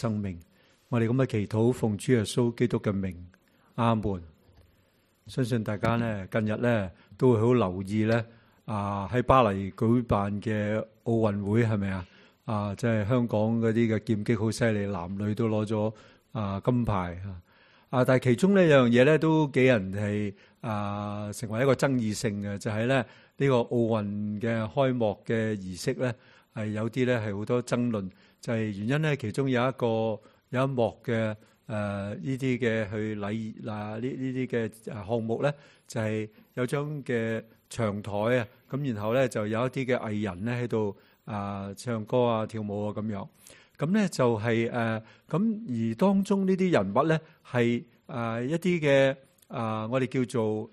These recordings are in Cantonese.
生命。我哋咁嘅祈禱，奉主耶穌基督嘅名，阿門。相信大家咧近日咧都會好留意咧喺巴黎舉辦嘅奧運會係咪啊？即係香港嗰啲嘅劍擊好犀利，男女都攞咗金牌但係其中呢有樣嘢咧都幾人係成為一個爭議性嘅，就係咧呢個奧運嘅開幕嘅儀式咧係有啲咧係好多爭論，就係原因咧其中有一幕嘅呢啲嘅去禮儀呢啲嘅項目咧，就係有張嘅長台咁然後咧就有一啲嘅藝人咧喺度唱歌跳舞咁樣。咁咧就係咁而當中呢啲人物咧係一啲嘅我哋叫做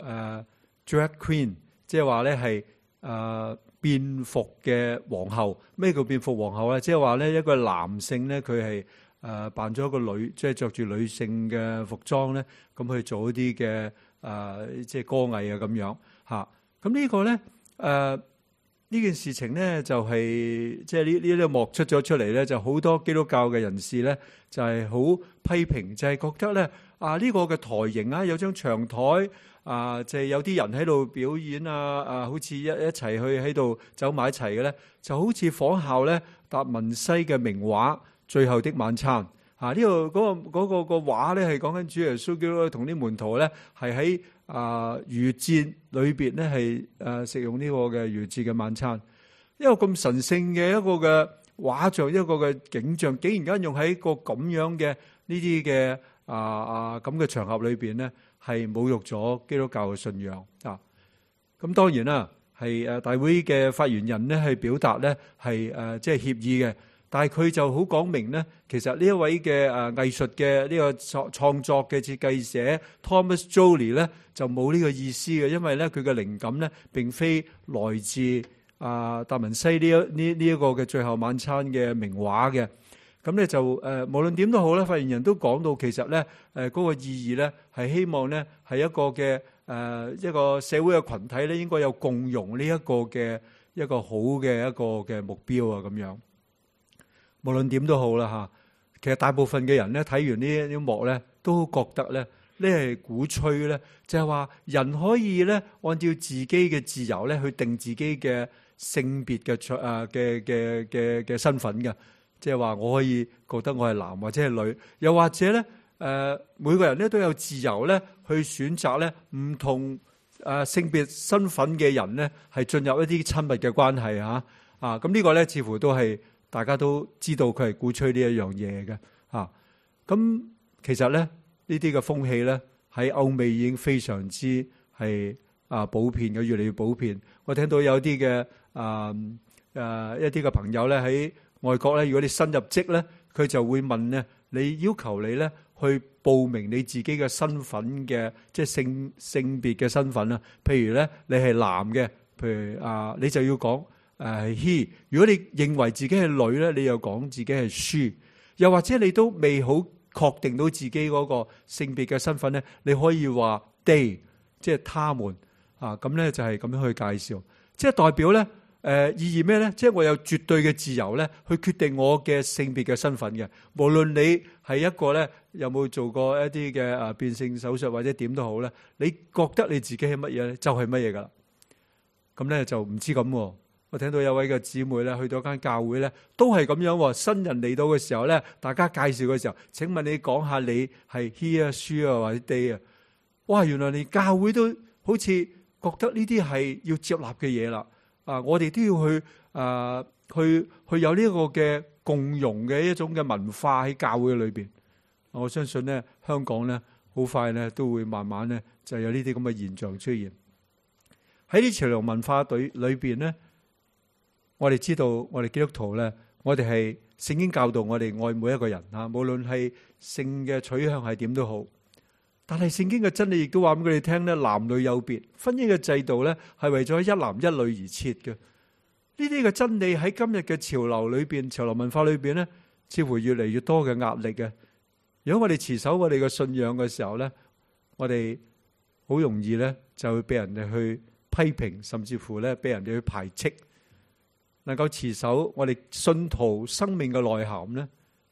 drag queen， 即係話咧係變服嘅皇后。咩叫變服皇后咧？即係話咧一個男性咧佢係扮咗一個女，即係着住女性嘅服裝咧，咁去做一啲嘅即係歌藝咁樣嚇。咁呢個咧呢件事情咧就係即係呢一幕出咗出嚟咧，就好多基督教嘅人士咧就係好批評，就係覺得咧呢個嘅台型有張長台就係有啲人喺度表演好似一齊去喺度走埋一齊嘅咧，就好似仿效咧達文西嘅名畫《最後的晚餐》呢個嗰個畫咧係講緊主耶穌基督同啲門徒咧係喺逾越節裏邊咧係食用呢個嘅逾越節嘅晚餐。一個咁神聖嘅一個嘅畫像，一個嘅景象，竟然間用喺個咁樣嘅呢啲嘅咁嘅場合裏邊咧，係侮辱咗基督教嘅信仰咁當然啦，係大會嘅發言人咧係表達咧係即係歉意嘅。但係佢就好講明咧，其實呢一位嘅藝術嘅呢個創作嘅設計者 Thomas Joly 咧就冇呢個意思嘅，因為咧佢嘅靈感咧並非來自達文西呢一個嘅最後晚餐嘅名畫嘅。咁咧就無論點都好咧，發言人都講到其實咧嗰個意義咧係希望咧係一個嘅一個社會嘅群體咧應該有共融呢一個嘅一個好嘅一個嘅目標咁樣。無論點都好啦其實大部分嘅人咧睇完呢一幕咧，都覺得咧呢係鼓吹咧，就係話人可以咧按照自己嘅自由咧去定自己嘅性別嘅身份嘅，即係話我可以覺得我係男或者係女，又或者咧每個人咧都有自由咧去選擇咧唔同性別身份嘅人咧係進入一啲親密嘅關係咁呢個咧似乎都係。大家都知道佢係鼓吹呢一樣嘢嘅咁其實咧呢啲嘅風氣咧喺歐美已經非常之係普遍嘅，越嚟越普遍。我聽到有啲嘅一啲嘅朋友咧喺外國咧，如果你新入職咧，佢就會問咧，你要求你咧去報明你自己嘅身份嘅，即係性別嘅身份啦。譬如咧你係男嘅，譬如你就要講。he， 如果你認為自己係女咧，你又講自己係 she， 又或者你都未好確定到自己嗰個性別嘅身份咧，你可以話 they， 即係他們咁咧就係咁樣去介紹，即係代表咧意義咩咧？即係我有絕對嘅自由咧，去決定我嘅性別嘅身份嘅，無論你係一個咧有冇做過一啲嘅變性手術或者點都好咧，你覺得你自己係乜嘢咧，就係乜嘢噶啦。咁咧就唔知咁喎。我聽到有位嘅姊妹咧，去到間教會咧，都係咁樣喎。新人嚟到嘅時候咧，大家介紹嘅時候，請問你講下你係 he she 或者 they。哇，原來你教會都好似覺得呢啲係要接納嘅嘢啦。我哋都要去有呢個嘅共融嘅一種嘅文化喺教會裏邊。我相信咧，香港咧好快咧都會慢慢咧就有呢啲咁嘅現象出現喺啲潮流文化隊裏邊咧。我哋知道，我哋基督徒咧，我哋係聖經教導我哋愛每一個人無論係性嘅取向係點都好。但係聖經嘅真理亦都話俾佢哋聽咧，男女有別，婚姻嘅制度咧係為咗一男一女而設嘅。呢啲嘅真理喺今日嘅潮流裏邊、潮流文化裏邊咧，似乎越嚟越多嘅壓力嘅。如果我哋持守我哋嘅信仰嘅時候咧，我哋好容易咧就會俾人哋去批評，甚至乎咧俾人哋去排斥。能夠持守我哋信徒生命嘅內涵咧，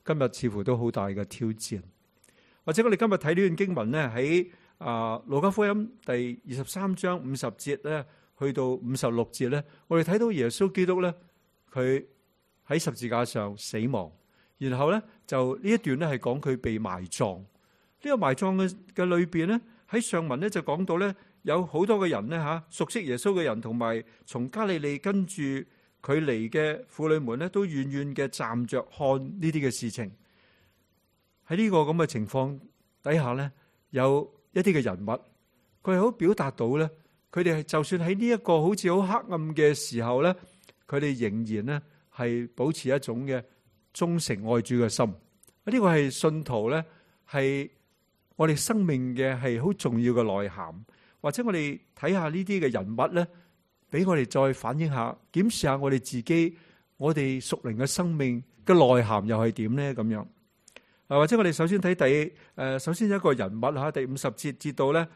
今日似乎都好大嘅挑戰。或者我哋今日睇呢段經文咧，喺路加福音第23章50節咧，去到56節咧，我哋睇到耶穌基督咧，佢喺十字架上死亡，然後咧就呢一段咧係講佢被埋葬。呢個埋葬嘅裏邊咧，喺上文咧就講到咧，有好多嘅人咧熟悉耶穌嘅人，同埋從加利利跟住佢嚟嘅婦女們咧，都遠遠嘅站着看呢啲嘅事情。喺呢個咁嘅情況底下咧，有一啲嘅人物，佢係好表達到咧，佢哋係就算喺呢一個好似好黑暗嘅時候咧，佢哋仍然咧係保持一種嘅忠誠愛主嘅心。呢個係信徒咧，係我哋生命嘅係好重要嘅內涵。或者我哋睇下呢啲嘅人物咧，俾我哋再反映下，檢視下我哋自己，我哋屬靈嘅生命嘅內涵又係點咧？咁樣。或者我哋首先睇首先一個人物吓，第50節至到咧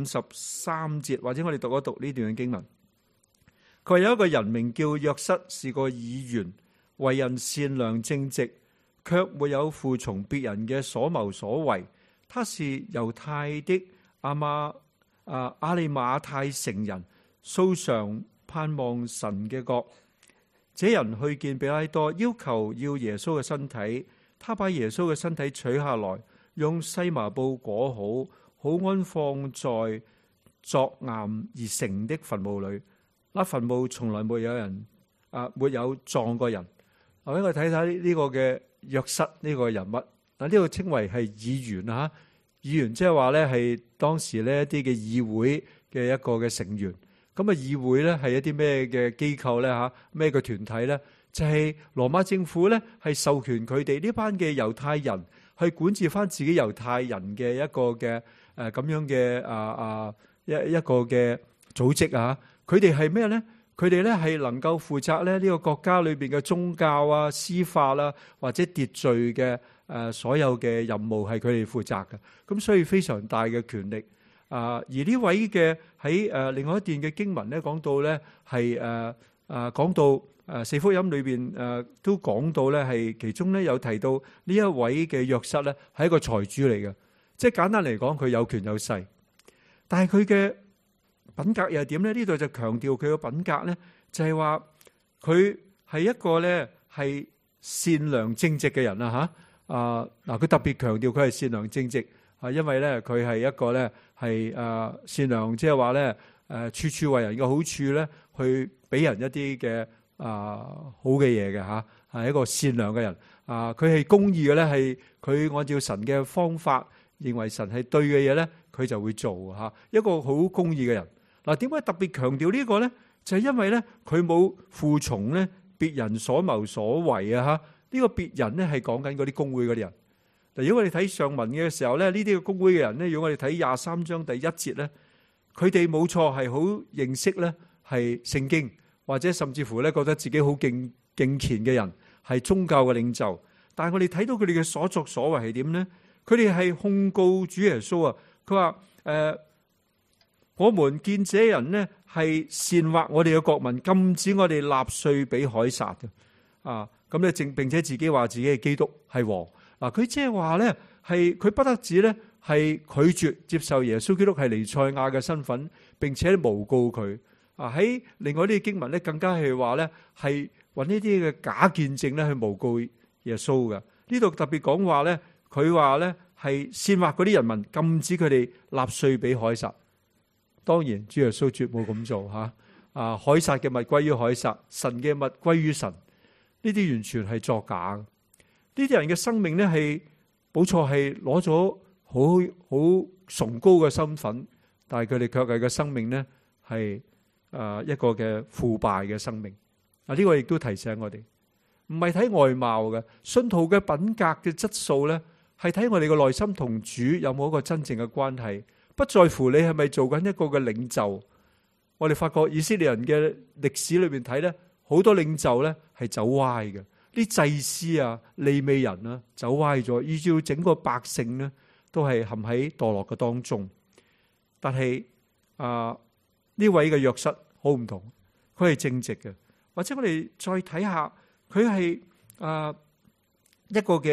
53節，或者我哋讀一讀呢段嘅經文。佢話有一個人名叫約瑟，是個議員，為人善良正直，卻沒有服從別人嘅所謀所為。他是猶太的亞利馬太城人，素常盼望神嘅國。這人去見彼拉多，要求要耶穌嘅身體。他把耶穌嘅身體取下來，用細麻布裹好，好安放在作岩而成的墳墓裏。那墳墓從來沒有葬過人。我俾我睇睇呢個嘅約瑟呢個人物。呢個稱為係議員啊，議員即係話咧係當時呢一啲嘅議會嘅一個嘅成員。咁啊，議會咧係一啲咩嘅機構咧吓？咩嘅團體咧？就係羅馬政府咧，係授權佢哋呢班嘅猶太人去管治翻自己猶太人嘅一個嘅咁樣嘅一個嘅組織啊！佢哋係咩咧？佢哋咧係能夠負責咧呢個國家裏邊嘅宗教啊、司法啦或者秩序嘅所有嘅任務係佢哋負責嘅。咁所以非常大嘅權力而呢位嘅喺另外一段嘅經文咧講到咧係講到。四福音裏邊都講到咧，係其中咧有提到呢一位嘅約瑟咧係一個財主嚟嘅，即係簡單嚟講佢有權有勢，但係佢嘅品格又係點咧？呢度就強調佢嘅品格咧，就係話佢係一個咧係善良正直嘅人啊吓嗱，佢特別強調佢係善良正直因為咧佢係一個咧係善良，即係話咧處處為人嘅好處咧，去俾人一啲嘅。好嘅嘢嘅吓，係一個善良嘅人佢係公義嘅咧，係佢按照神嘅方法，認為神係對嘅嘢咧，佢就會做吓，一個好公義嘅人。嗱，點解特別強調呢個咧？就係因為咧，佢冇服從咧別人所謀所為啊吓。呢個別人咧係講緊嗰啲公會嗰啲人。嗱，如果我哋睇上文嘅時候咧，呢啲嘅公會嘅人咧，如果我哋睇23章第1節咧，佢哋冇錯係好認識咧係聖經。或者甚至乎咧，覺得自己好敬虔嘅人，係宗教嘅領袖。但係我哋睇到佢哋嘅所作所為係點呢？佢哋係控告主耶穌啊！佢話我們見這人呢係煽惑我哋嘅國民，禁止我哋納稅俾凱撒嘅咁咧，並且自己話自己係基督係王嗱。佢即係話咧，係佢不得止咧係拒絕接受耶穌基督係彌賽亞嘅身份，並且誣告佢。喺另外呢啲經文咧，更加係話咧，係揾呢啲嘅假見證咧去誣告耶穌嘅。呢度特別講話咧，佢話咧係煽惑嗰啲人民，禁止佢哋納稅俾凱撒。當然，主耶穌絕冇咁做嚇。凱撒嘅物歸於凱撒，神嘅物歸於神。呢啲完全係作假嘅。呢啲人嘅生命咧係冇錯，係攞咗好崇高嘅身份，但係佢哋卻係嘅生命咧係。一個嘅腐敗嘅生命呢個亦都提醒我哋，唔係睇外貌嘅信徒嘅品格嘅質素咧，係睇我哋嘅內心同主有冇一個真正嘅關係，不在乎你係咪做緊一個嘅領袖。我哋發覺以色列人嘅歷史裏邊睇咧，好多領袖咧係走歪嘅，啲祭司啊、利未人啊走歪咗，以至整個百姓呢都係陷喺墮落嘅當中。但係呢位嘅約瑟好唔同，佢係正直嘅，或者我哋再睇下，佢係一個嘅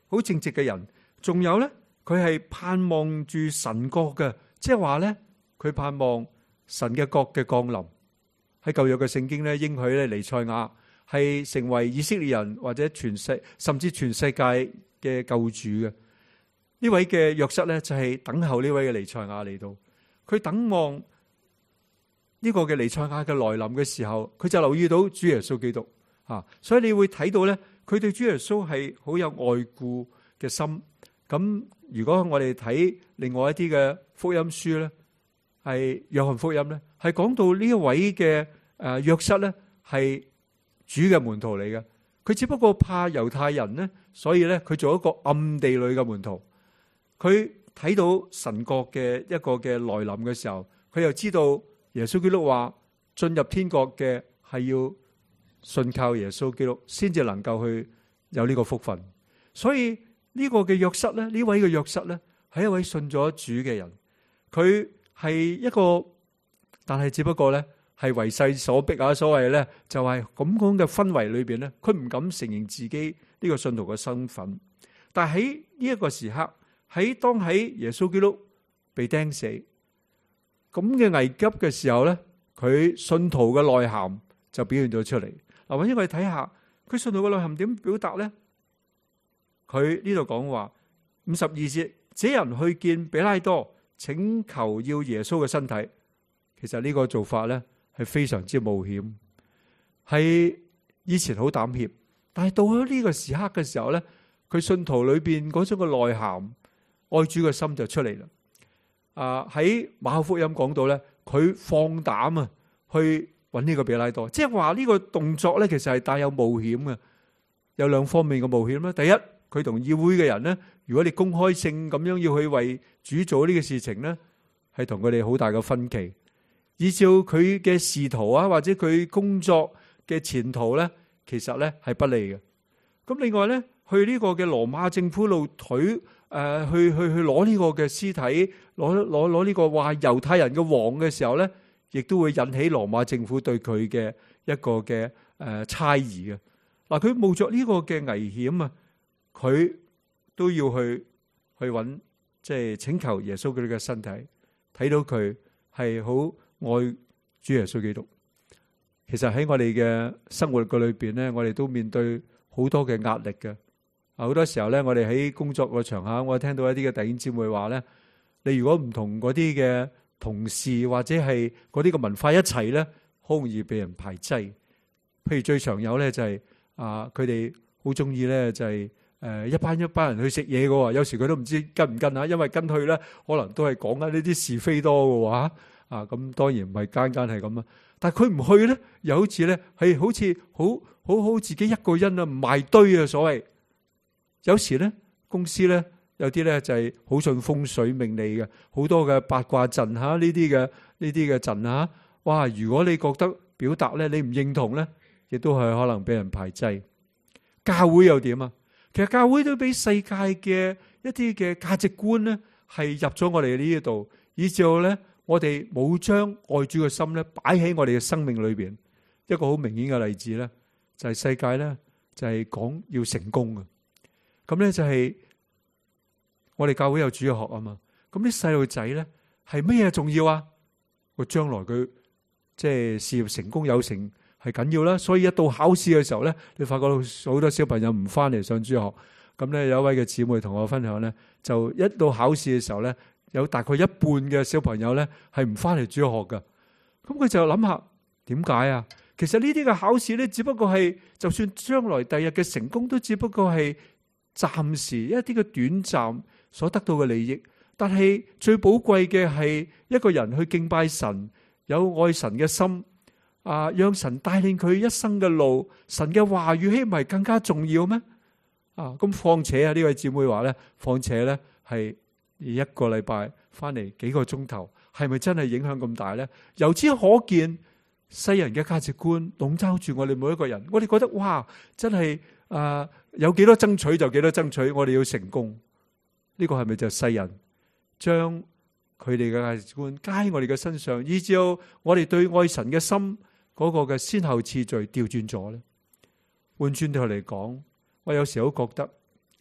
好正直嘅人。仲有咧，佢係盼望住神國嘅，即係話咧，佢盼望神嘅國嘅降臨。喺舊約嘅聖經咧，應許咧彌賽亞係成為以色列人或者甚至全世界嘅救主嘅。呢位嘅約瑟咧就係等候呢位嘅彌賽亞嚟到，佢等望呢個嘅彌賽亞嘅來臨嘅時候，佢就留意到主耶穌基督啊，所以你會睇到咧，佢對主耶穌係好有愛顧嘅心。咁如果我哋睇另外一啲嘅福音書咧，係約翰福音咧，係講到呢一位嘅約瑟咧係主嘅門徒嚟嘅，佢只不過怕猶太人咧，所以咧佢做一個暗地裏嘅門徒。佢睇到神國嘅一個嘅來臨嘅時候，佢又知道耶穌基督話進入天國嘅係要信靠耶穌基督，先至能夠去有呢個福分。所以呢個嘅約瑟咧，呢位嘅約瑟咧，係一位信咗主嘅人。佢係一個，但係只不過咧係為勢所逼啊，所謂咧就係咁樣嘅氛圍裏邊咧，佢唔敢承認自己呢個信徒嘅身份。但係喺呢一個時刻，當喺耶穌基督被釘死咁嘅危急嘅時候咧，佢信徒嘅內涵就表現咗出嚟。嗱，或者我哋睇下佢信徒嘅內涵點表達咧？佢呢度講話52節，這人去見彼拉多，請求要耶穌嘅身體。其實呢個做法咧係非常之冒險，係以前好膽怯，但係到咗呢個時刻嘅時候咧，佢信徒裏邊嗰種嘅內涵、愛主嘅心就出嚟啦。喺馬可福音講到咧，佢放膽啊去揾呢個彼拉多，即係話呢個動作咧，其實係帶有冒險嘅，有兩方面嘅冒險啦。第一，佢同議會嘅人咧，如果你公開性咁樣要去為主做呢個事情咧，係同佢哋好大嘅分歧。依照佢嘅仕途啊，或者佢工作嘅前途咧，其實咧係不利嘅。咁另外咧，去呢個嘅羅馬政府度去攞呢個嘅屍體，攞呢個話猶太人嘅王嘅時候咧，亦都會引起羅馬政府對佢嘅一個嘅猜疑嘅。嗱，佢冒着呢個嘅危險啊，佢都要去揾，即係請求耶穌佢嘅身體，睇到佢係好愛主耶穌基督。其實喺我哋嘅生活嘅裏邊咧，我哋都面對好多嘅壓力嘅。好多時候咧，我哋喺工作個場合，我聽到一啲嘅弟兄姊妹話咧，你如果唔同嗰啲嘅同事或者係嗰啲嘅文化一齊咧，好容易被人排擠。譬如最常有咧就係佢哋好中意咧就係一班人去食嘢嘅喎，有時佢都唔知跟唔跟啊，因為跟去咧可能都係講緊呢啲是非多嘅話咁當然唔係間間係咁啊，但係佢唔去咧，又好似咧係好似好自己一個人啊，唔埋堆啊，所謂。有時咧公司咧有啲咧就係好信風水命理嘅，好多嘅八卦陣呢啲嘅陣哇！如果你覺得表達咧你唔認同咧，亦都係可能俾人排擠。教會又點啊？其實教會都俾世界嘅一啲嘅價值觀咧係入咗我哋呢一度，以至到咧我哋冇將愛主嘅心咧擺喺我哋嘅生命裏邊。一個好明顯嘅例子咧就係世界咧就係講要成功嘅。咁咧就係我哋教會有主日學啊嘛，咁啲細路仔咧係乜嘢重要啊？佢將來佢即係事業成功有成係緊要啦，所以一到考試嘅時候咧，你發覺好多小朋友唔翻嚟上主日學。咁咧有一位嘅姊妹同我分享咧，就一到考試嘅時候咧，有大概一半嘅小朋友咧係唔翻嚟主日學噶。咁佢就諗下點解啊？其實呢啲嘅考試咧，只不過係就算將來第日嘅成功，都只不過係暫時一啲嘅短暫所得到嘅利益，但係最寶貴嘅係一個人去敬拜神，有愛神嘅心讓神帶領佢一生嘅路，神嘅話語豈唔係更加重要咩？咁況且呢位姊妹話咧，況且咧係一個禮拜翻嚟幾個鐘頭，係咪真係影響咁大咧？由此可見，世人嘅價值觀籠罩住我哋每一個人，我哋覺得哇，真係有幾多爭取就幾多爭取，我哋要成功。呢個係咪就係世人將佢哋嘅價值觀加喺我哋嘅身上，依照我哋對愛神嘅心嗰個嘅先後次序調轉咗咧？換轉頭嚟講，我有時候覺得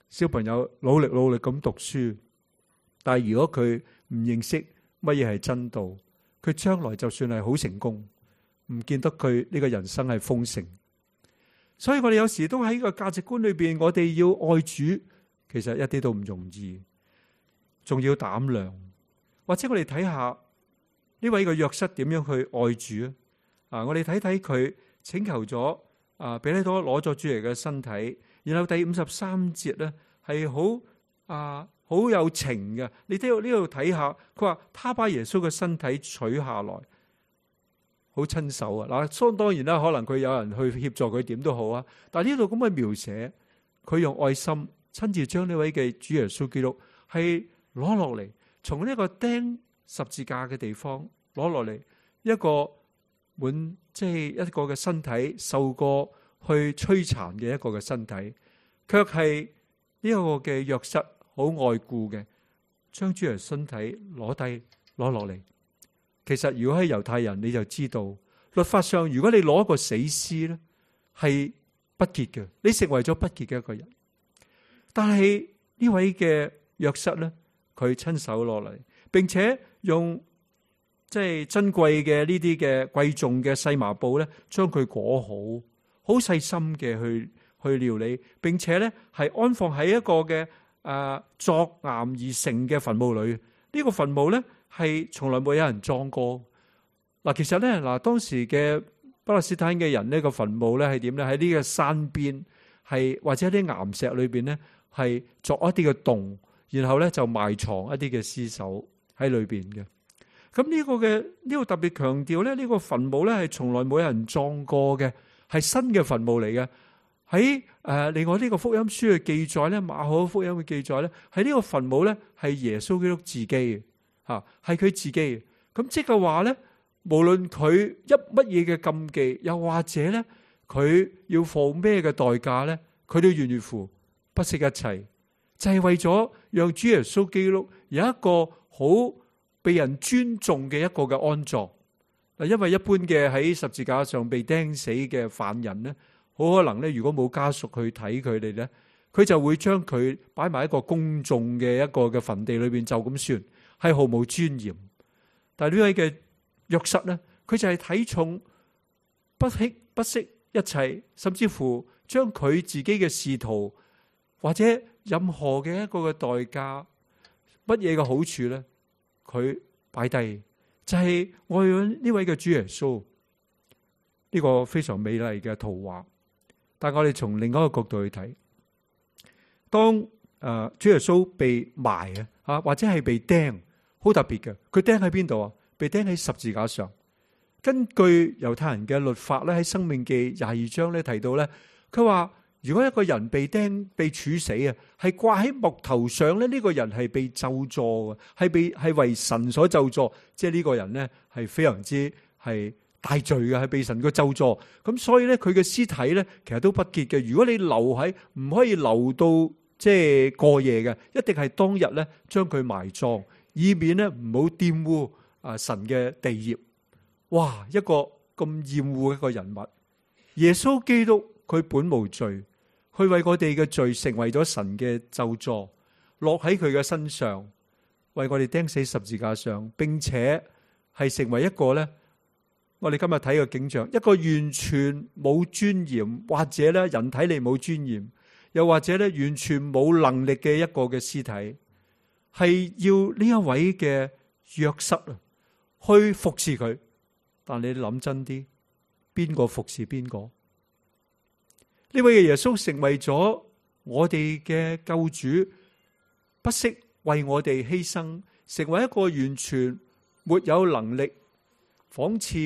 小朋友努力咁讀書，但係如果佢唔認識乜嘢係真道，佢將來就算係好成功，唔見得佢呢個人生係豐盛。所以我哋有時都喺呢個價值觀裏邊，我哋要愛主，其實一啲都唔容易，仲要膽量。或者我哋睇下呢位嘅約瑟點樣去愛主啊？我哋睇睇佢請求咗彼拉多攞咗主耶穌嘅身體，然後第53節咧係好有情嘅。你睇到呢度睇下，佢話他把耶穌嘅身體取下來，好親手啊！嗱，當然啦，可能佢有人去協助佢點都好啊。但係呢度咁嘅描寫，佢用愛心親自將呢位嘅主耶穌基督係攞落嚟，從呢個釘十字架嘅地方攞落嚟，一個即係一個嘅身體受過去摧殘嘅一個嘅身體，卻係呢一個嘅約瑟好愛顧嘅，將主耶穌身體攞落嚟。其實如果係猶太人，你就知道律法上，如果你攞一個死屍咧，係不潔嘅，你成為咗不潔嘅一個人。但係呢位嘅約瑟咧，佢親手落嚟，並且用即係珍貴嘅呢啲嘅貴重嘅細麻布咧，將佢裹好，好細心嘅去料理，並且咧係安放喺一個嘅作岩而成嘅墳墓裏。呢個墳墓咧係從來冇有人葬過。嗱，其實咧當時嘅巴勒斯坦嘅人呢個墳墓咧係點咧？喺呢個山邊係或者啲岩石裏邊咧係作一啲嘅洞，然後咧就埋藏一啲嘅屍首喺裏邊嘅。咁呢個特別強調咧，呢個墳墓咧係從來冇人葬過嘅，係新嘅墳墓嚟嘅。喺另外呢個福音書嘅記載咧，馬可福音嘅記載咧，喺呢個墳墓咧係耶穌基督自己嘅，係佢自己嘅。咁即係話咧，無論佢乜嘢嘅禁忌，又或者咧佢要付咩嘅代價咧，佢都願意付，不惜一切，就係為咗讓主耶穌基督有一個好被人尊重嘅一個嘅安葬。嗱，因為一般嘅喺十字架上被釘死嘅犯人咧，好可能咧，如果冇家屬去睇佢哋咧，佢就會將佢擺埋一個公眾嘅一個嘅墳地裏邊，就咁算，係毫無尊嚴。但係呢位嘅約瑟咧，佢就係睇重不惜一切，甚至乎將佢自己嘅仕途或者任何嘅一個嘅代價，乜嘢嘅好處咧，佢擺低，就係愛呢位嘅主耶穌，呢個非常美麗嘅圖畫。但我哋從另一個角度去睇，當主耶穌被埋或者係被釘，好特別嘅。佢釘喺邊度啊？被釘喺十字架上。根據猶太人嘅律法咧，喺申命記22章咧提到咧，佢話如果一個人被釘被處死啊，係掛喺木頭上咧，呢個人係被咒詛嘅，係為神所咒詛，即係呢個人咧係非常之係大罪嘅，係被神個咒詛。咁所以咧，佢嘅屍體咧其實都不潔嘅。如果你留喺，唔可以留到即係過夜嘅，一定係當日咧將佢埋葬，以免咧唔好玷污神嘅地業。哇！一個咁厭惡嘅一個人物，耶穌基督佢本無罪，佢為我哋嘅罪成為咗神嘅咒詛，落喺佢嘅身上，為我哋釘死十字架上，並且係成為一個咧，我哋今日睇嘅景象，一個完全冇尊嚴，或者咧人睇嚟冇尊嚴，又或者咧完全冇能力嘅一個嘅屍體，係要呢一位嘅約瑟啊去服侍佢。但你諗真啲，邊個服侍邊個？呢位嘅耶穌成為咗我哋嘅救主，不惜為我哋犧牲，成為一個完全沒有能力，仿似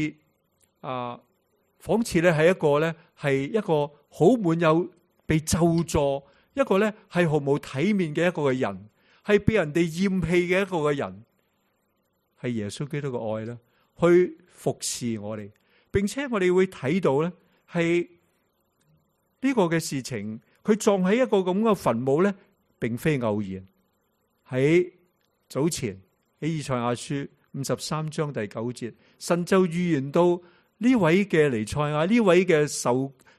咧係一個咧係一個好滿有被咒詛，一個咧係毫無體面嘅一個嘅人，係被人哋厭棄嘅一個嘅人，係耶穌基督嘅愛啦，去服侍我哋，並且我哋會睇到咧，係呢個嘅事情，佢葬喺一個咁嘅墳墓咧，並非偶然。喺早前喺以賽亞書53章第9節，神就預言到呢位嘅彌賽亞，呢位嘅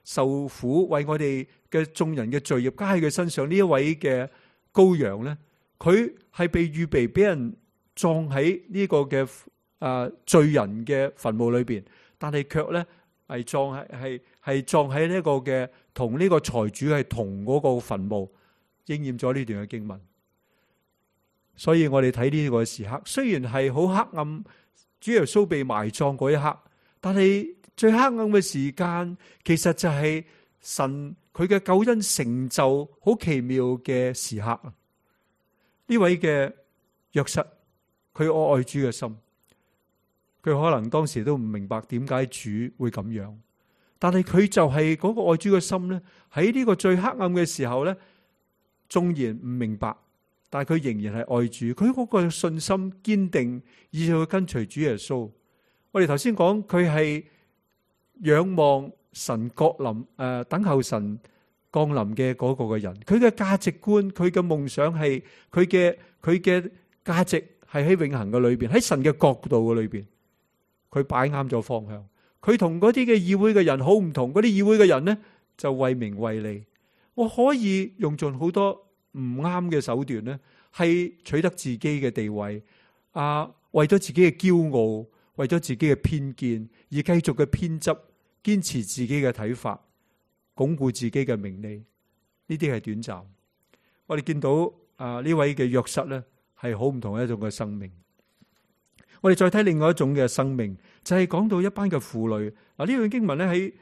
受苦為我哋嘅眾人嘅罪孽加喺佢身上呢一位嘅羔羊咧，佢係被預備俾人葬喺呢個嘅罪人嘅墳墓裏邊，但係卻咧係葬喺呢一個嘅同呢個財主係同嗰個墳墓，應驗咗呢段嘅經文。所以我哋睇呢個時刻，雖然係好黑暗，主耶穌被埋葬嗰一刻，但係最黑暗嘅時間，其實就係神佢嘅救恩成就好奇妙嘅時刻。呢位嘅約瑟，佢有愛主嘅心，佢可能當時都唔明白點解主會咁樣，但係佢就係嗰個愛主嘅心咧，喺呢個最黑暗嘅時候咧，縱然唔明白，但係佢仍然係愛主，佢嗰個信心堅定，以至去跟隨主耶穌。我哋頭先講佢係仰望神降臨，等候神降臨嘅嗰個嘅人，佢嘅價值觀，佢嘅夢想係佢嘅價值係喺永恆嘅裏邊，喺神嘅角度嘅裏邊，佢擺啱咗方向。佢同嗰啲嘅議會嘅人好唔同，嗰啲議會嘅人呢就為名為利，我可以用盡好多唔啱嘅手段呢，係取得自己嘅地位，為咗自己嘅驕傲，為咗自己嘅偏見而繼續嘅偏執，堅持自己嘅睇法，鞏固自己嘅名利，呢啲係短暫。我哋見到呢位嘅約瑟呢，係好唔同一種嘅生命。我哋再睇另外一種嘅生命，就係講到一班嘅婦女。呢段經文咧喺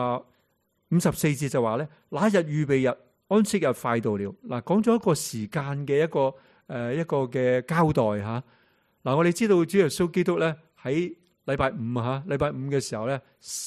54節就話咧，那日預備日，安息日快到了。嗱，講咗一個時間嘅一個嘅交代吓。嗱，我哋知道主耶穌基督咧喺禮拜五禮拜五嘅時候咧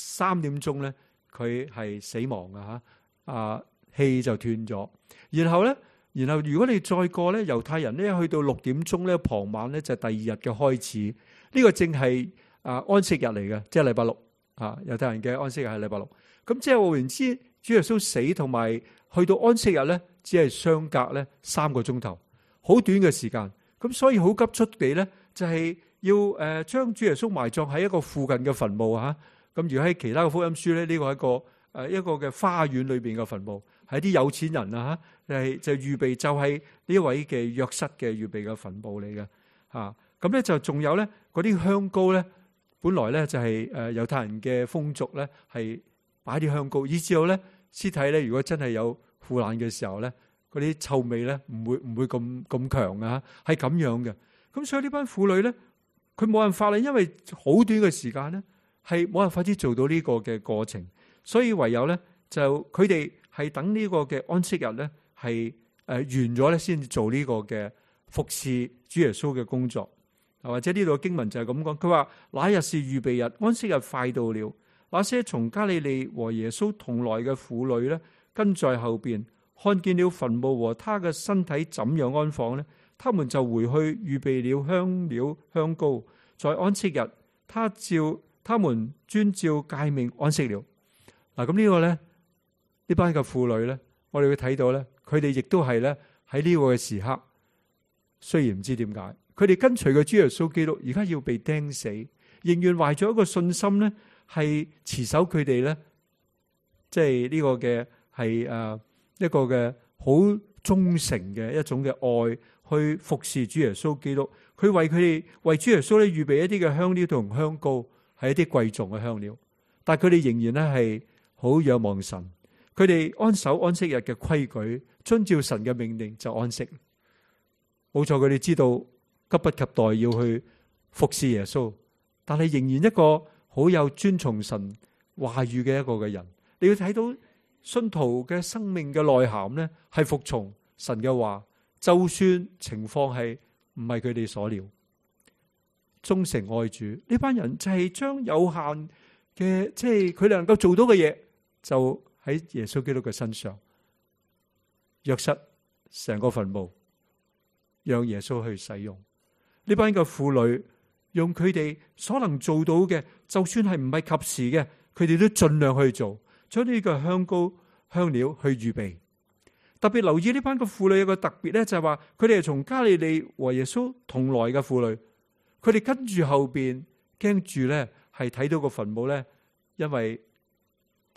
3點鐘咧佢係死亡嘅吓，氣就斷咗。然後如果你再過咧，猶太人咧去到6點鐘咧傍晚咧就係第二日嘅開始。呢個正係安息日嚟嘅，即係禮拜六猶太人嘅安息日係禮拜六。咁即係換言之，主耶穌死同埋去到安息日咧，只係相隔咧3個鐘頭，好短嘅時間。咁所以好急促地咧，就係要將主耶穌埋葬喺一個附近嘅墳墓吓。咁如果喺其他嘅福音書咧，呢個係一個嘅花園裏邊嘅墳墓，係啲有錢人就預備就係呢位嘅約瑟嘅預備嘅墳墓嚟嘅吓。咁咧就仲有咧嗰啲香膏咧，本來咧就係猶太人嘅風俗咧，係擺啲香膏，以至到咧屍體咧如果真係有腐爛嘅時候咧，嗰啲臭味咧唔會咁強啊，係咁樣嘅。咁所以呢班婦女咧，佢冇辦法啦，因為好短嘅時間咧，係冇辦法之做到呢個嘅過程，所以唯有咧就佢哋係等呢個嘅安息日咧係完咗咧，先至做呢個嘅服侍主耶穌嘅工作。或者呢度經文就係咁講，佢話那日是預備日，安息日快到了。那些從加利利和耶穌同來嘅婦女咧，跟在後邊，看見了墳墓和他嘅身體怎樣安放咧，他們就回去預備了香料香膏，在安息日，他們遵照誡命安息了。嗱，咁呢個咧，呢班嘅婦女咧，我哋會睇到咧，佢哋亦都係咧喺呢個嘅時刻，雖然唔知點解。佢哋跟隨嘅主耶穌基督，而家要被釘死，仍然懷咗一個信心咧，係持守佢哋咧，即係呢個嘅係一個嘅好忠誠嘅一種嘅愛，去服侍主耶穌基督。佢為佢哋為主耶穌咧預備一啲嘅香料同香膏，係一啲貴重嘅香料，但係佢哋仍然咧係好仰望神，佢哋安守安息日嘅規矩，遵照神嘅命令就安息。冇錯，佢哋知道急不及待要去服侍耶穌，但係仍然一個好有尊崇神話語嘅一個嘅人。你要睇到信徒嘅生命嘅內涵咧，係服從神嘅話，就算情況係唔係佢哋所料，忠誠愛主。呢班人就係將有限嘅，即係佢哋能夠做到嘅嘢，就喺耶穌基督嘅身上，約瑟成個墳墓，讓耶穌去使用。呢班嘅婦女用佢哋所能做到嘅，就算係唔係及時嘅，佢哋都盡量去做，將呢個香膏香料去預備。特別留意呢班嘅婦女有個特別咧，就係話佢哋係從加利利和耶穌同來嘅婦女，佢哋跟住後邊驚住咧係睇到個墳墓咧，因為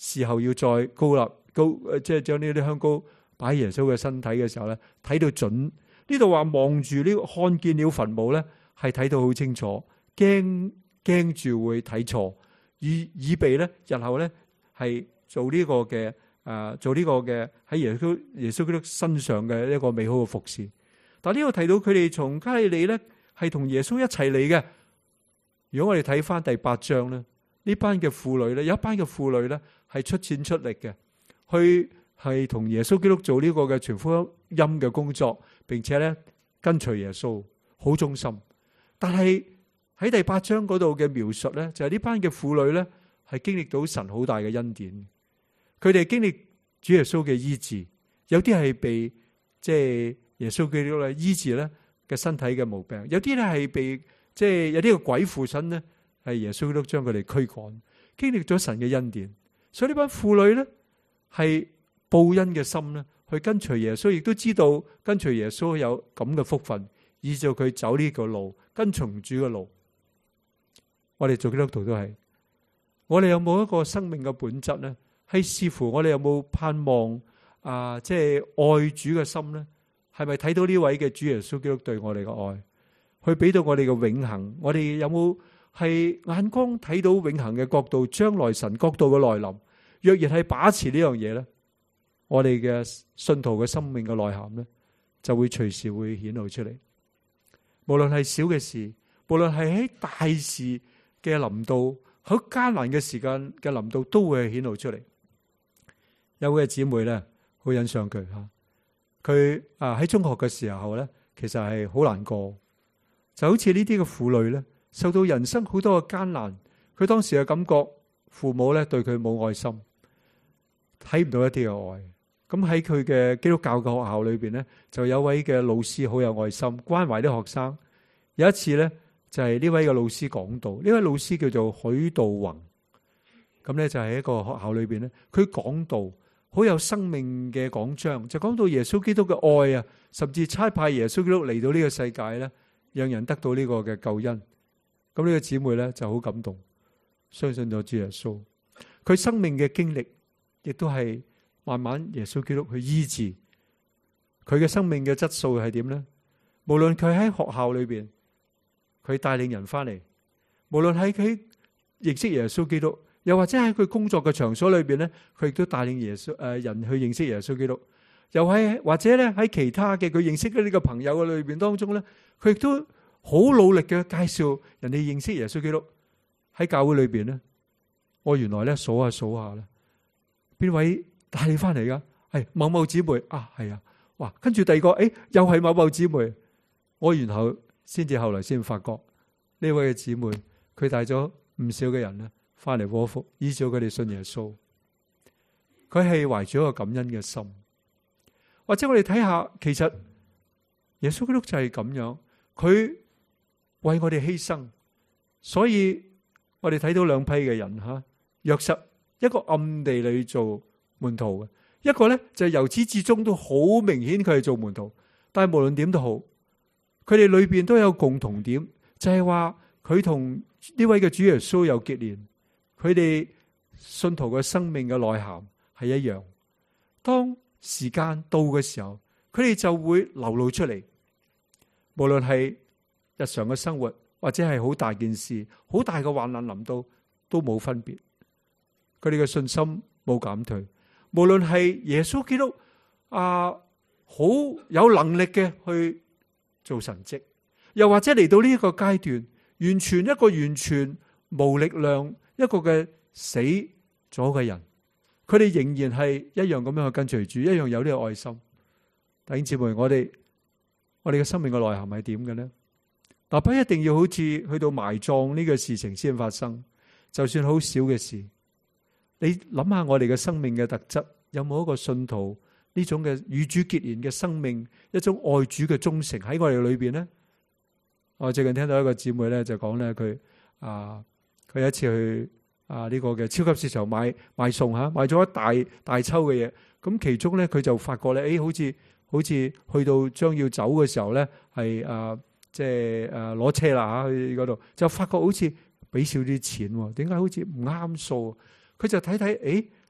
事後要再即係將呢啲香膏擺喺耶穌嘅身體嘅時候咧，睇到準。呢度話望住呢個看見了墳墓咧，係睇到好清楚，驚住會睇錯，以備咧日後咧係做呢個嘅喺耶穌基督身上嘅一個美好嘅服侍。但呢度提到佢哋從加利利咧係同耶穌一齊嚟嘅。如果我哋睇翻第8章咧，呢班嘅婦女咧，有一班嘅婦女咧係出錢出力嘅，去係同耶穌基督做呢個嘅傳福音嘅工作，並且咧跟隨耶穌，好忠心。但係喺第8章嗰度嘅描述咧，就係呢班嘅婦女咧係經歷到神好大嘅恩典。佢哋經歷主耶穌嘅醫治，有啲係被即係耶穌基督咧醫治咧嘅身體嘅毛病，有啲咧係被即係有啲個鬼附身咧，係耶穌基督將佢哋驅趕，經歷咗神嘅恩典。所以呢班婦女咧係報恩嘅心咧，去跟隨耶穌，亦都知道跟隨耶穌有咁嘅福分，以致佢走呢個路，跟從主嘅路。我哋做基督徒都係，我哋有冇一個生命嘅本質咧？係視乎我哋有冇盼望即係愛主嘅心咧？係咪睇到呢位嘅主耶穌基督對我哋嘅愛，去俾到我哋嘅永恆？我哋有冇係眼光睇到永恆嘅國度，將來神國度嘅來臨？若然係把持呢樣嘢咧，我哋嘅信徒嘅生命嘅內涵咧，就會隨時會顯露出嚟。無論係小嘅事，無論係喺大事嘅臨到，喺艱難嘅時間嘅臨到，都會顯露出嚟。有位姊妹咧，好欣賞佢吓，佢喺中學嘅時候咧，其實係好難過，就好似呢啲嘅婦女咧，受到人生好多嘅艱難，佢當時嘅感覺，父母咧對佢冇愛心，睇唔到一啲嘅愛。咁喺佢嘅基督教嘅學校裏邊咧，就有位嘅老師好有愛心，關懷啲學生。有一次咧，就係呢位嘅老師講道，呢位老師叫做許道宏。咁咧就係一個學校裏邊咧，佢講道好有生命嘅講章，就講到耶穌基督嘅愛啊，甚至差派耶穌基督嚟到呢個世界咧，讓人得到呢個嘅救恩。咁呢個姊妹咧就好感動，相信咗主耶穌。佢生命嘅經歷亦都係慢慢耶穌基督去醫治佢嘅生命嘅質素係點呢？無論佢喺學校裏邊，佢帶領人翻嚟；無論喺佢認識耶穌基督，又或者喺佢工作嘅場所裏邊咧，佢亦都帶領人去認識耶穌基督。又喺或者咧喺其他嘅佢認識嘅呢個朋友嘅裏邊當中咧，佢亦都好努力嘅介紹人哋認識耶穌基督。喺教會裏邊咧，我原來咧數下啦，邊位帶你翻嚟噶？係某某姊妹啊，係啊，哇！跟住第二個，又係某某姊妹。我然後後來先發覺呢位嘅姊妹，佢帶咗唔少嘅人咧翻嚟窩福，依照佢哋信耶穌。佢係懷住一個感恩嘅心，或者我哋睇下，其實耶穌基督就係咁樣，佢為我哋犧牲。所以我哋睇到兩批嘅人吓，約瑟一個暗地裏做門徒嘅，一個咧就係由始至終都好明顯佢係做門徒，但係無論點都好，佢哋裏邊都有共同點，就係話佢同呢位嘅主耶穌有結連，佢哋信徒嘅生命嘅內涵係一樣。當時間到嘅時候，佢哋就會流露出嚟，無論係日常嘅生活，或者係好大件事、好大嘅患難臨到，都冇分別。佢哋嘅信心冇減退。無論係耶穌基督好有能力嘅去做神蹟，又或者嚟到呢一個階段，完全無力量一個嘅死咗嘅人，佢哋仍然係一樣咁樣去跟隨主，一樣有呢個愛心。弟兄姊妹，我哋嘅生命嘅內涵係點嘅呢？嗱，不一定要好似去到埋葬呢個事情先發生，就算好少嘅事，你諗下我哋嘅生命嘅特質，有冇一個信徒呢種嘅與主結連嘅生命，一種愛主嘅忠誠喺我哋裏邊呢？我最近聽到一個姊妹咧就講咧，佢有一次去呢個嘅超級市場買餸吓，買咗一大抽嘅嘢，咁其中咧佢就發覺咧，好似去到將要走嘅時候咧，係即係攞車啦吓，去嗰度就發覺好似俾少啲錢，點解好似唔啱數？佢就睇，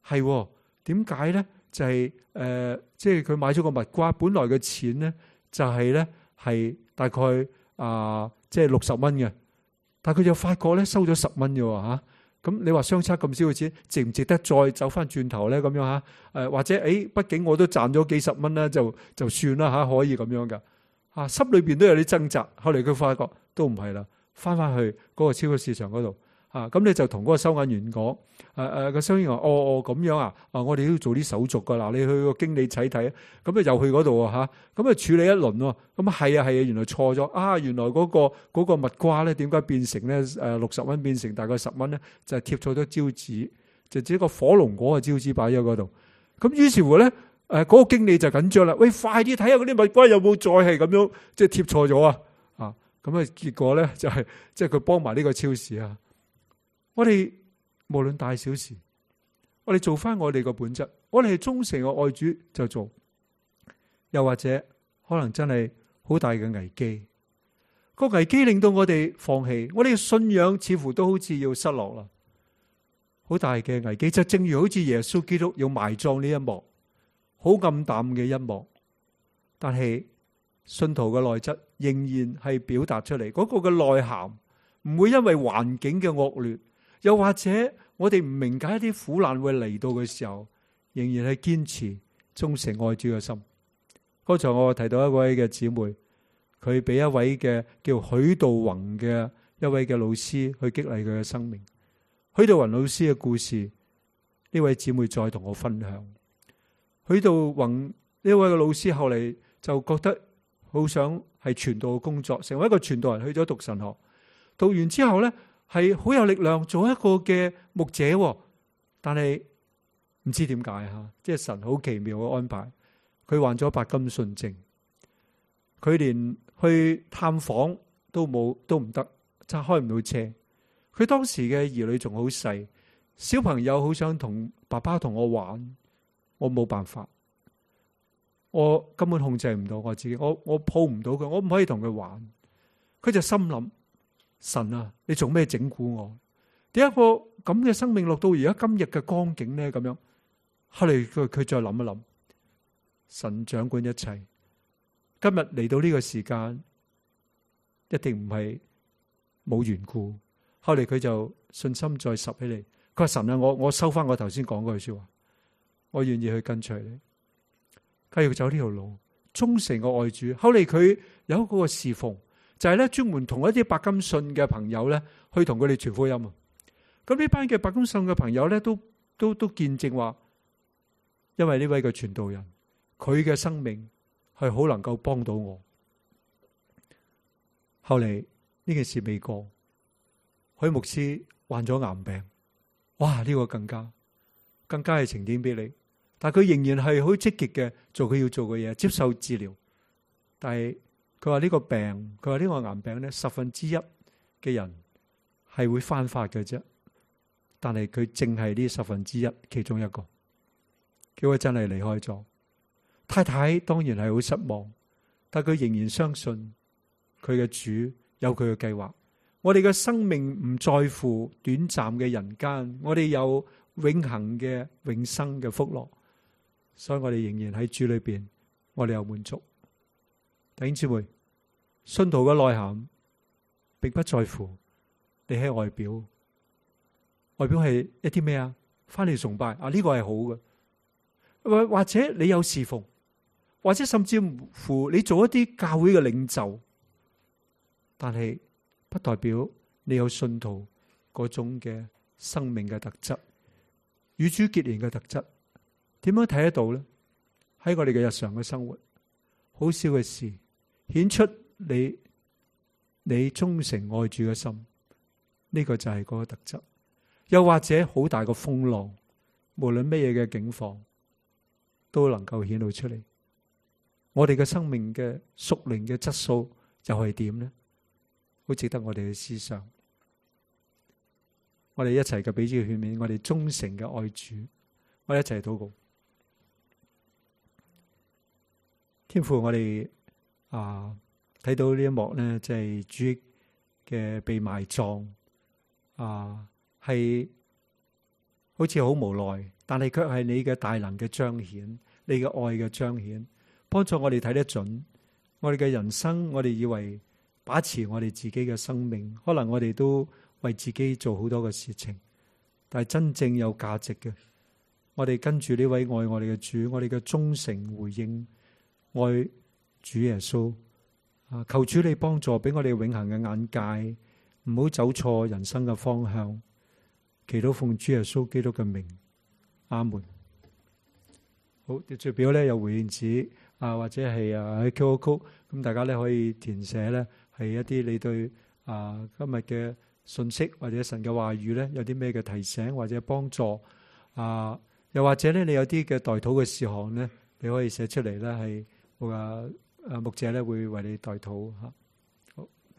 係點解咧？就係即係佢買咗個蜜瓜，本來嘅錢咧就係咧係大概即係60蚊嘅，但係佢就發覺咧收咗10蚊嘅喎嚇。咁你話相差咁少嘅錢，值唔值得再走翻轉頭咧？咁樣嚇或者畢竟我都賺咗幾十蚊啦，就算啦嚇，可以咁樣噶心裏邊都有啲掙扎。後嚟佢發覺都唔係啦，翻去嗰個超級市場嗰度咁你就同嗰個收銀員講個收銀員話咁樣我哋都要做啲手續噶啦，你去個經理睇睇。咁又去嗰度咁啊處理一輪喎。咁係啊，原來錯咗原來嗰個蜜瓜咧點解變成咧60蚊變成大概10蚊咧？就係貼錯咗招紙，就只個火龍果嘅招紙擺咗嗰度。咁於是乎咧嗰個經理就緊張啦，喂，快啲睇下嗰啲蜜瓜有冇再係咁樣即係貼錯咗咁結果咧就係即係佢幫埋呢個超市我哋無論大小事，我哋做翻我哋個本質，我哋係忠誠嘅愛主就做。又或者可能真係好大嘅危機，個危機令到我哋放棄，我哋嘅信仰似乎都好似要失落啦。好大嘅危機，就正如好似耶穌基督要埋葬呢一幕，好暗淡嘅一幕，但係信徒嘅內質仍然係表達出嚟，嗰個嘅內涵唔會因為環境嘅惡劣，又或者我哋唔明解一啲苦難會嚟到嘅時候，仍然係堅持忠誠愛主嘅心。剛才我提到一位嘅姊妹，佢俾一位嘅叫許道宏嘅一位嘅老師去激勵佢嘅生命。許道宏老師嘅故事，呢位姊妹再同我分享。許道宏呢位嘅老師後嚟就覺得好想係傳道嘅工作，成為一個傳道人，去咗讀神學。讀完之後呢，係好有力量做一個嘅牧者，但係唔知點解即係神好奇妙嘅安排。佢患咗白金遜症，佢連去探訪都唔得，就開唔到車。佢當時嘅兒女仲好細，小朋友好想同爸爸同我玩，我冇辦法，我根本控制唔到我自己，我抱唔到佢，我唔可以同佢玩。佢就心諗，神啊，你做咩整蠱我？點解個咁嘅生命落到而家今日嘅光景呢？咁樣，後嚟佢再諗一諗。神掌管一切，今日嚟到呢個時間，一定唔係冇緣故。後嚟佢就信心再拾起嚟，佢話神啊，我收翻我頭先講嗰句說話，我願意去跟隨你，繼續走呢條路，忠誠嘅愛主。後嚟佢有嗰個侍奉，就係咧專門同一啲白金遜嘅朋友咧，去同佢哋傳福音。咁呢班嘅白金遜嘅朋友咧，都見證話，因為呢位嘅傳道人，佢嘅生命係好能夠幫到我。後嚟呢件事未過，許牧師患咗癌病，哇！呢個更加係晴天霹靂，但係佢仍然係好積極嘅做佢要做嘅嘢，接受治療。但係佢話呢個病，佢話呢個癌病咧，1/10嘅人係會翻發嘅啫，但係佢淨係呢1/10其中一個，結果真係離開咗。太太當然係好失望，但佢仍然相信佢嘅主有佢嘅計劃。我哋嘅生命唔在乎短暫嘅人間，我哋有永恆嘅永生嘅福樂，所以我哋仍然喺主裏邊，我哋有滿足。弟兄姊妹，信徒嘅內涵並不在乎你喺外表，外表係一啲咩啊？翻嚟崇拜啊，呢個係好嘅，或者你有侍奉。或者甚至乎你做一啲教會嘅領袖，但係不代表你有信徒嗰種嘅生命嘅特質，與主結連嘅特質。點樣睇得到呢？喺我哋嘅日常嘅生活，好少嘅事顯出你忠誠愛主嘅心，呢個就係嗰個特質。又或者好大個風浪，無論乜嘢嘅境況，都能夠顯露出嚟。我哋嘅生命嘅屬靈嘅質素又係點呢？好值得我哋去思想。我哋一齊嘅彼此勸勉，我哋忠誠嘅愛主，我哋一齊禱告。天父，我哋睇到呢一幕呢，就係主嘅被埋葬，係好似好無奈， 但係卻係你嘅大能嘅彰顯，你嘅愛嘅彰顯，幫助我哋睇得準我哋嘅人生。我哋以為把持我哋自己嘅生命，可能我哋都為自己做好多嘅事情，但係真正有價值嘅，我哋跟住呢位愛我哋嘅主，我哋嘅忠誠回應愛主耶穌。求主你幫助，俾我哋永恆嘅眼界，唔好走錯人生嘅方向。祈禱奉主耶穌基督嘅名，阿門。好，秩序表咧有回應紙或者係喺 QR Code，咁大家咧可以填寫咧係一啲你對今日嘅信息或者神嘅話語咧有啲咩嘅提醒或者幫助又或者咧你有啲嘅代禱嘅事項咧，你可以寫出嚟咧，係牧者咧會為你代禱吓。